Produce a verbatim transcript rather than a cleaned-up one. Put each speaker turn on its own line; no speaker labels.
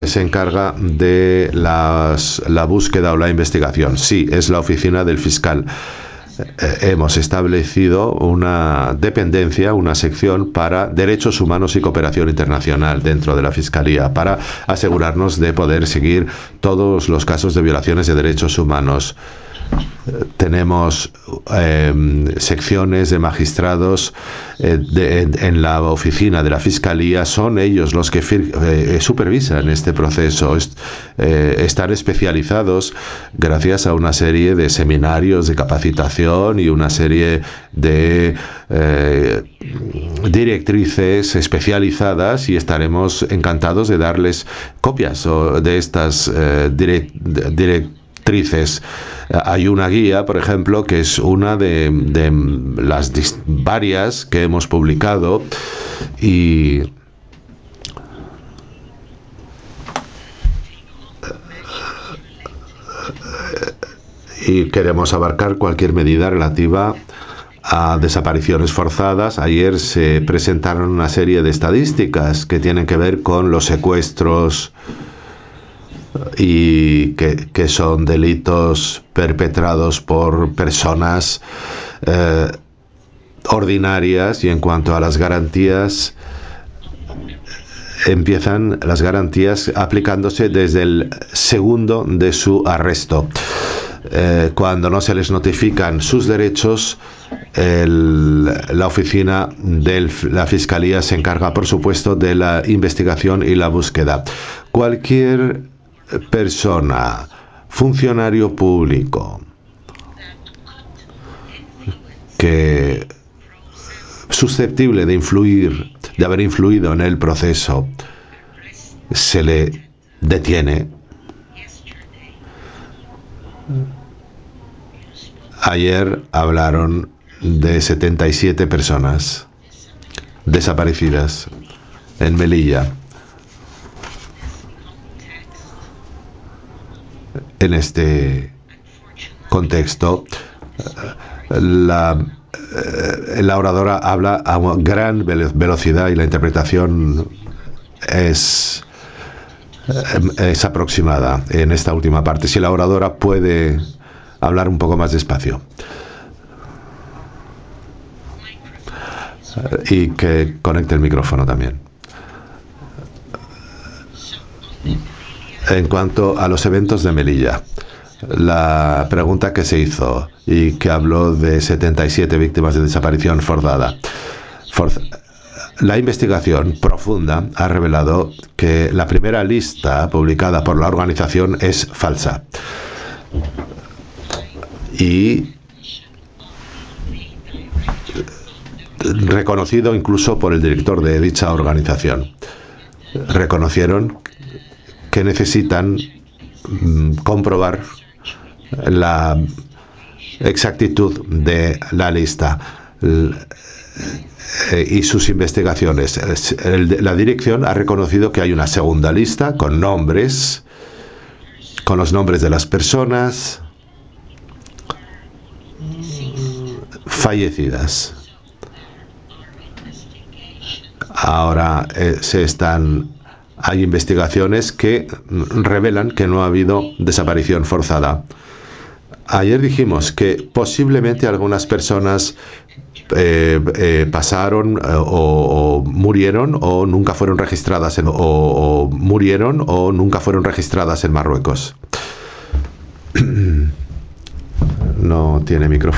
se encarga de las, la búsqueda o la investigación. Sí, es la oficina del fiscal. Eh, hemos establecido una dependencia, una sección para derechos humanos y cooperación internacional dentro de la Fiscalía, para asegurarnos de poder seguir todos los casos de violaciones de derechos humanos. Tenemos eh, secciones de magistrados eh, de, en, en la oficina de la Fiscalía. Son ellos los que fir, eh, supervisan este proceso. Est, eh, están especializados gracias a una serie de seminarios de capacitación y una serie de eh, directrices especializadas, y estaremos encantados de darles copias de estas eh, direct, directrices. Hay una guía, por ejemplo, que es una de, de las varias que hemos publicado, y y queremos abarcar cualquier medida relativa a desapariciones forzadas. Ayer se presentaron una serie de estadísticas que tienen que ver con los secuestros y que, que son delitos perpetrados por personas eh, ordinarias. Y en cuanto a las garantías, empiezan las garantías aplicándose desde el segundo de su arresto. Eh, cuando no se les notifican sus derechos, el, la oficina de la Fiscalía se encarga, por supuesto, de la investigación y la búsqueda. Cualquier persona, funcionario público, que susceptible de influir, de haber influido en el proceso, se le detiene. Ayer hablaron de setenta y siete personas desaparecidas en Melilla. En este contexto, la, la oradora habla a gran velocidad y la interpretación es, es aproximada en esta última parte. Si la oradora puede hablar un poco más despacio. Y que conecte el micrófono también. En cuanto a los eventos de Melilla, la pregunta que se hizo y que habló de setenta y siete víctimas de desaparición forzada. Forza, la investigación profunda ha revelado que la primera lista publicada por la organización es falsa. Y reconocido incluso por el director de dicha organización. Reconocieron que necesitan mm, comprobar la exactitud de la lista y sus investigaciones. La dirección ha reconocido que hay una segunda lista con nombres, con los nombres de las personas fallecidas. Ahora eh, se están hay investigaciones que revelan que no ha habido desaparición forzada. Ayer dijimos que posiblemente algunas personas eh, eh, pasaron eh, o, o murieron o nunca fueron registradas en, o, o murieron o nunca fueron registradas en Marruecos. No tiene micrófono.